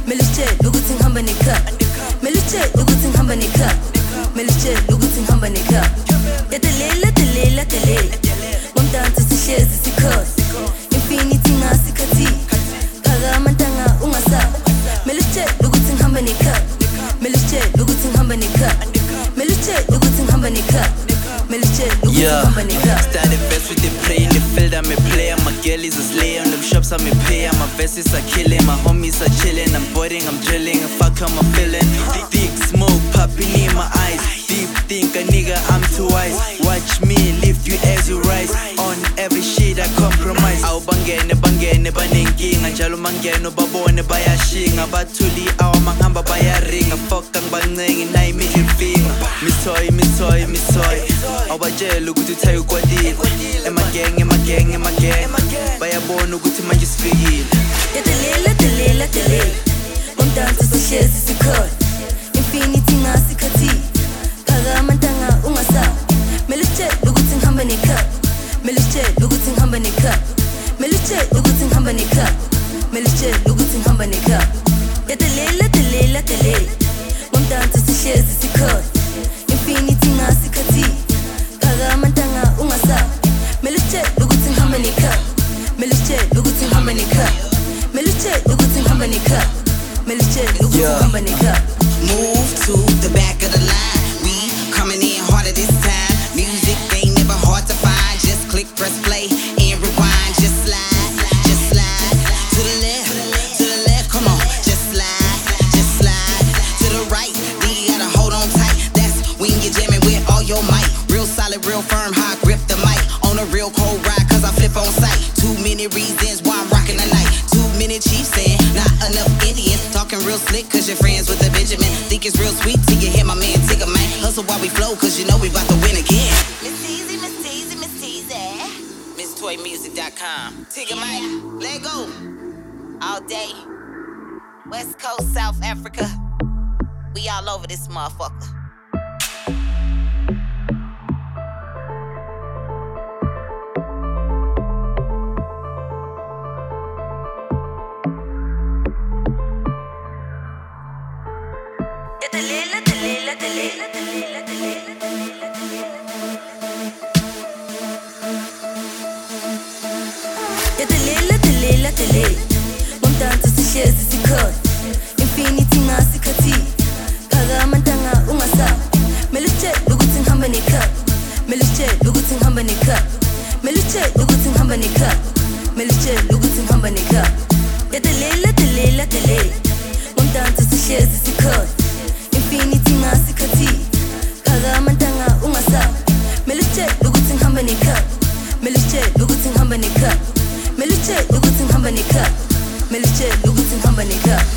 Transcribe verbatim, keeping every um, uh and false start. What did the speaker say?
Meluche ukuthi ngihamba necar. Meluche ukuthi ngihamba necar. Meluche ukuthi ngihamba necar. Yatelela telela telela. Ngomdansi sihlezi sikhosi. Infinity ngasikhathi. Phakama ntanga ungasa. Meluche ukuthi ngihamba necar. Meluche ukuthi ngihamba necar. Meluche ukuthi ngihamba necar. Meluche ukuthi ngihamba necar. Started best with the play in the field, I'm a player. My girl is a slayer, on them shops I'm a payer. My verses are killing, my homies are chilling. I'm boarding, I'm drilling, fuck how I'm feeling. Thick smoke popping in my eyes. Deep think a nigga, I'm too wise. Watch me lift you as you rise. On every shit I compromise. Aw bangene bangene banenkinga njalo mangeno babone bayashinga. Bathuli aw mangihamba bayaringa. Fuck angibancengi nayi middle finger. Misoy misoy misoy. Awbatshela ukuthi uthayi ukwatile. Emagenge emagenge emagenge. Bayabona ukuthi manje sifikile. Yatelela telela telela. Ngomdansi sihlezi sikhosi. Infinity ngasikhathi. Phakama ntanga ungasa. Meluche ukuthi ngihamba necar. Meluche ukuthi ngihamba necar. Meluche ukuthi ngihamba necar. Meluche ukuthi ngihamba necar. Yatelela telela telela. Ngomdansi sihlezi sikhosi. Infinity ngasikhathi. Phakama ntanga ungasa. Meluche ukuthi ngihamba necar. Meluche ukuthi ngihamba necar. Meluche ukuthi ngihamba necar. Meluche ukuthi ngihamba necar. Move to the back of the line. We coming in harder this time. Music ain't never hard to find. Just click, press play, and rewind. Just slide, just slide to the left, to the left. Come on, just slide, just slide to the right. Then you gotta hold on tight. That's when you're jamming with all your might. Real solid, real firm, how I grip the mic. On a real cold ride, cause I flip on sight. Too many reasons why I'm rocking the night. Too many chiefs and not enough Indians. Talking real slick cause you're friends with the Benjamin. Think it's real sweet till you hear my man Tigger man. Hustle while we flow cause you know we about to win again. Miss Teasy, Miss Teasy, Miss Teasy. Miss Toy Music dot com. Tigger man, let go. All day. West Coast, South Africa. We all over this motherfucker. Yatelela telela telela telela telela. Yatelela telela telela. Ngomdansi sihlezi sikhosi. Infinity ngasikhathi. Phakama ntanga ungasa. Meluche ukuthi ngihamba necar. Meluche ukuthi ngihamba necar. Meluche ukuthi ngihamba necar. Meluche ukuthi ngihamba necar. Yatelela telela telela. Ngomdansi sihlezi sikhosi. Infinity ngasikhathi. Phakama ntanga ungasa. Meluche ukuthi ngihamba necar. Meluche ukuthi ngihamba necar. Meluche ukuthi ngihamba necar. Meluche ukuthi ngihamba necar.